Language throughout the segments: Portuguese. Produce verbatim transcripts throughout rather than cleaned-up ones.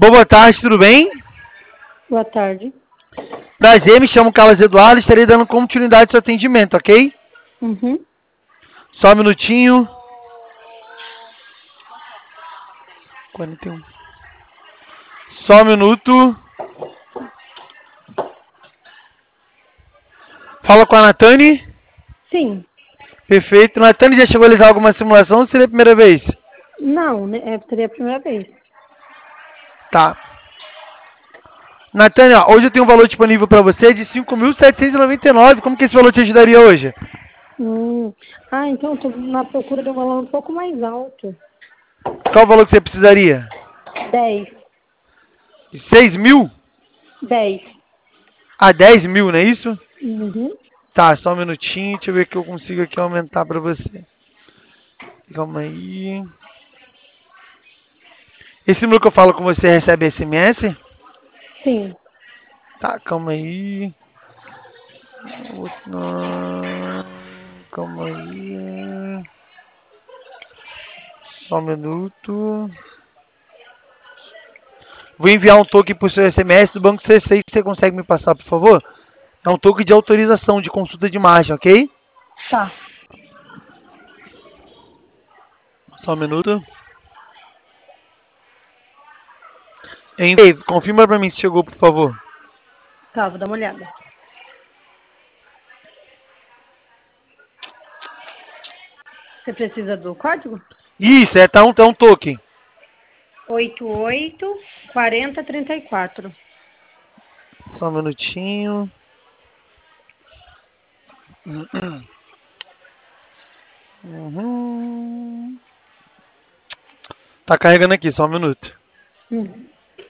Boa tarde, tudo bem? Boa tarde. Prazer, me chamo Carlos Eduardo, estarei dando continuidade ao seu atendimento, ok? Uhum. Só um minutinho. quarenta e um. Só um minuto. Fala com a Natane. Sim. Perfeito. Natane, já chegou a realizar alguma simulação ou seria a primeira vez? Não, né, é, seria a primeira vez. Tá. Natane, ó, hoje eu tenho um valor disponível para você de cinco mil setecentos e noventa e nove. Como que esse valor te ajudaria hoje? Hum. Ah, então eu tô na procura de um valor um pouco mais alto. Qual o valor que você precisaria? Dez. seis mil? Dez. Ah, dez mil, não é isso? Uhum. Tá, só um minutinho. Deixa eu ver que eu consigo aqui aumentar para você. Calma aí. Esse número que eu falo com você recebe S M S? Sim. Tá, calma aí. Outra- Calma aí. Só um minuto. Vou enviar um token pro seu S M S do Banco C seis. Você consegue me passar, por favor? É um token de autorização de consulta de margem, ok? Tá. Só um minuto. Enviei. Confirma pra mim se chegou, por favor. Tá, vou dar uma olhada. Você precisa do código? Isso, é, tá um, tá um token. oito oito quarenta trinta e quatro. Só um minutinho. Uhum. Tá carregando aqui, só um minuto. Uhum.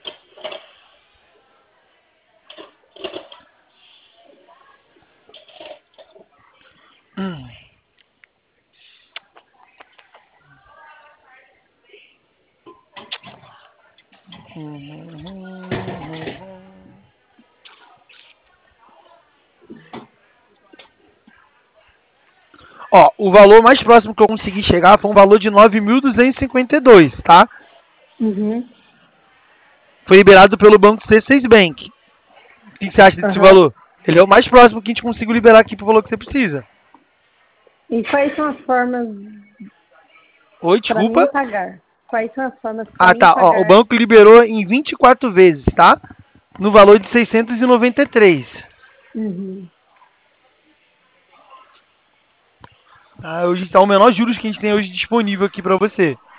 Ó, o valor mais próximo que eu consegui chegar foi um valor de nove mil duzentos e cinquenta e dois, tá? Uhum. Foi liberado pelo Banco C seis Bank. O que você acha desse Aham. valor? Ele é o mais próximo que a gente conseguiu liberar aqui pro valor que você precisa. E quais são as formas Oi, para desculpa. mim pagar? Quais são as formas para Ah, mim tá. Ó, o pagar? banco liberou em vinte e quatro vezes, tá? No valor de seiscentos e noventa e três. Uhum. Ah, hoje tá o menor juros que a gente tem hoje disponível aqui pra você.